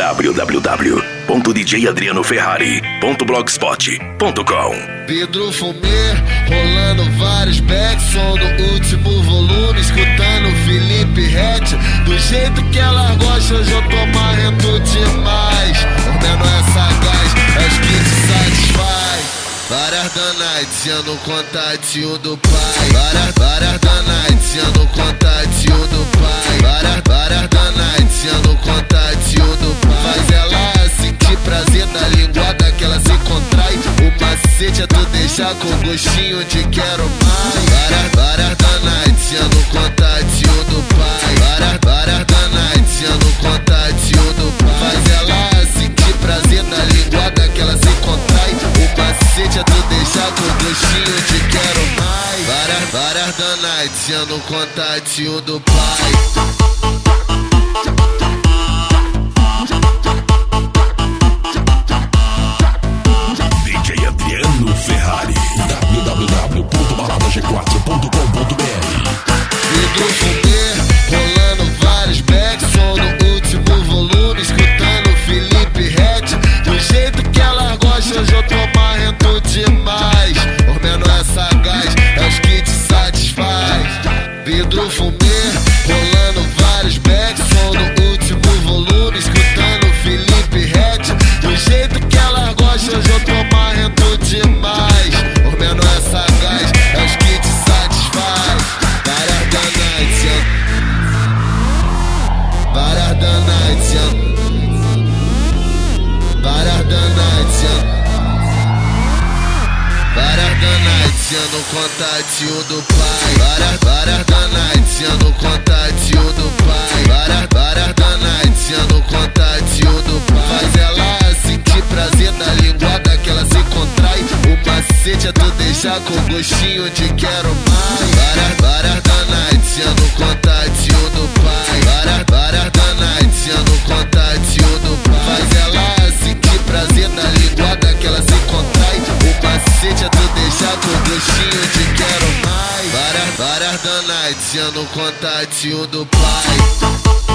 www.djadrianoferrari.blogspot.com. Pedro Fumê, rolando vários backs, som no último volume, escutando Felipe Ret. Do jeito que ela gosta, hoje eu tô marrento demais. Comendo essa gás, acho que te satisfaz. Várias danaites no contatinho do pai. Várias danaites no contatinho do pai. Várias danaites no contatinho do pai. Faz ela sentir prazer da linguada que ela se contrai. O macete é tu deixar com gostinho de quero mais. Várias danaites no contatinho do pai. Várias danaites no contatinho do pai. Faz ela sentir prazer da linguada que ela se contrai. O macete é tu deixar com gostinho de quero mais. Várias danaites no contatinho do pai. Ferrari, www.baladag4.com.br. Pedro Fumê, rolando vários backs, som no último volume, escutando Felipe Ret. Do jeito que ela gosta, hoje eu tô marrento demais. Comendo essa gás, é os que te satisfaz. Pedro Fumê, rolando vários backs, som no último volume, escutando Felipe Ret. Do jeito que ela gosta, hoje eu tô marrento demais. Comendo essa gás, é os que te satisfaz. Várias danaites, várias danaites, várias danaites, várias danaites no contatinho do pai. Várias danaites no contatinho do pai. Várias danaites no contatinho do pai. Faz ela sentir prazer da linguada que ela se contrai. O macete é tu deixar com gostinho de quero mais. Várias danaites no contatinho do pai. Várias danaites no contatinho do pai. Faz ela sentir prazer da linguada que ela se contrai. O macete é tu deixar com gostinho de quero mais. Várias danaites no contatinho do pai.